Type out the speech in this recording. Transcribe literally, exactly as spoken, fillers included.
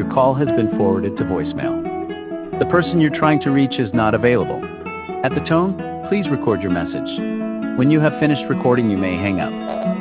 Your call has been forwarded to voicemail. The person you're trying to reach is not available. At the tone, please record your message. When you have finished recording, you may hang up.